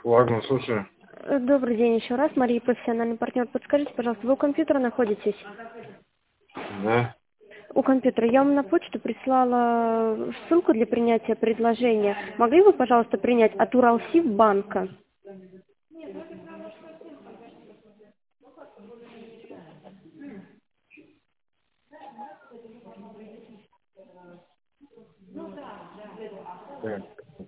Ладно, слушай. Добрый день еще раз. Мария, профессиональный партнер. Подскажите, пожалуйста, вы у компьютера находитесь? Да. У компьютера. Я вам на почту прислала ссылку для принятия предложения. Могли бы, пожалуйста, принять от Уралсиббанка? Так.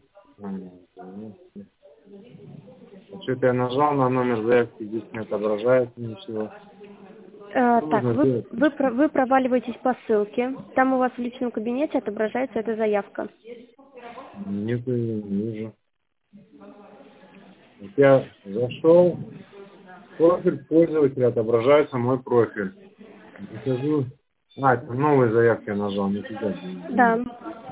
Что-то я нажал на номер заявки, здесь не отображается ничего. Что Так, нужно делать? вы проваливаетесь по ссылке. Там у вас в личном кабинете отображается эта заявка. Нет, я не вижу. Вот я зашел, профиль пользователя, отображается мой профиль. Захожу. Это новые заявки я нажал, не туда. Да.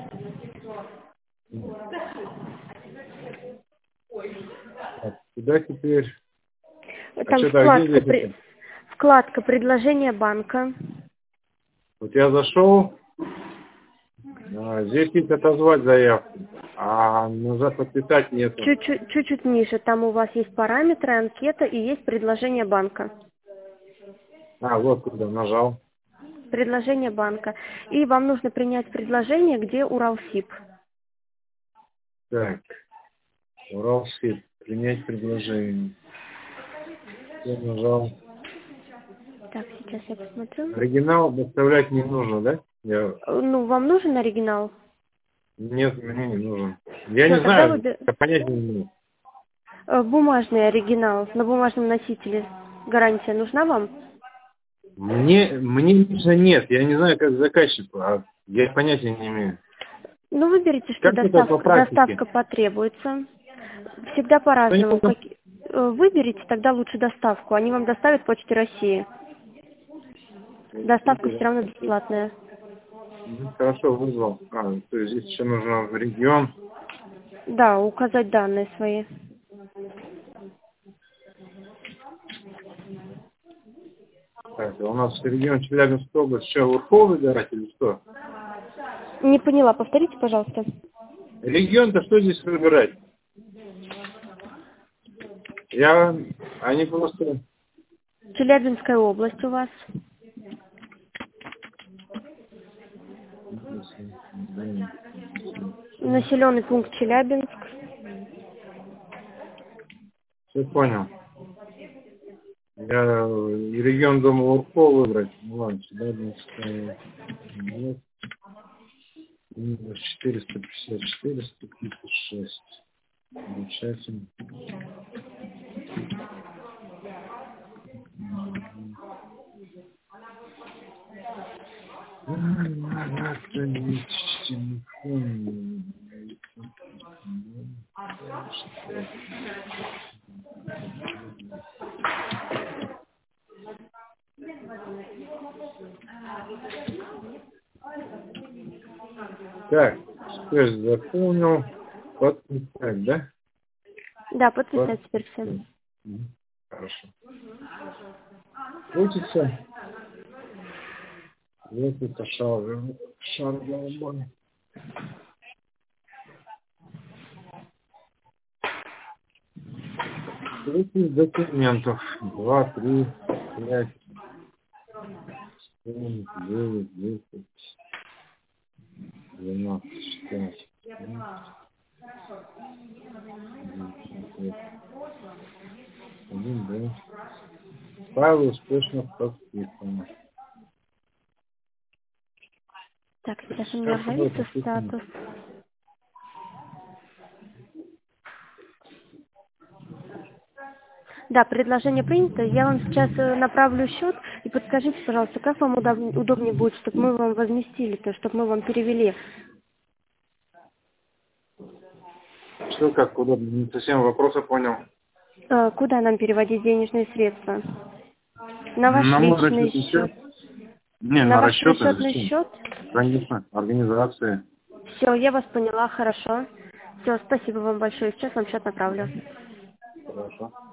Так, куда теперь? Там Что-то где здесь это? вкладка «Предложение банка». Вот я зашел, здесь есть отозвать заявку, а нажать подписать нету. Чуть-чуть ниже. Там у вас есть параметры, анкета и есть предложение банка. Вот куда нажал. Предложение банка. И вам нужно принять предложение, где Уралсиб. Так, Уралсиб, принять предложение. Я нажал. Так, сейчас я посмотрю. Оригинал доставлять не нужно, да? Вам нужен оригинал? Нет, мне не нужен. Я Все, не тогда знаю, я понятия не имею. бумажный оригинал на бумажном носителе. Гарантия нужна вам? Мне лично нет, я не знаю, как заказчику, я понятия не имею. Выберите, что Как это по практике? доставка потребуется. Всегда по-разному. Выберите тогда лучше доставку. Они вам доставят Почте России. Доставка все равно бесплатная. Хорошо, вызвал. То есть здесь еще нужно в регион. Да, указать данные свои. Так, у нас регион Челябинская область. Что, Урхов выбирать или что? Не поняла, повторите, пожалуйста. Регион-то что здесь выбирать? Они просто... Челябинская область у вас. Населенный пункт Челябинск. Все понял. Я регион думал Урхов выбрать. Ладно, Челябинская область. 454, 136. Замечательно. Так, все, заполнил. Подписать, да? Да, подписать теперь все. Хорошо. Крутится. Вот это шар голубой. 30 документов. 2, 3, 5, 7, 9, 10, 12, 14, 15, 1, 2. Файл успешно подписан. Так, сейчас у меня обновится статус. Да, предложение принято. Я вам сейчас направлю счет. И подскажите, пожалуйста, как вам удобнее будет, чтобы мы вам возместили, чтобы мы вам перевели? Что, как удобно? Не совсем вопроса понял. Куда нам переводить денежные средства? На ваш На мой личный расчетный счет? Не, На на ваш расчеты расчетный зачем? счет? Конечно, организация. Все, я вас поняла, хорошо. Все, спасибо вам большое. Сейчас вам счет направлю. Хорошо.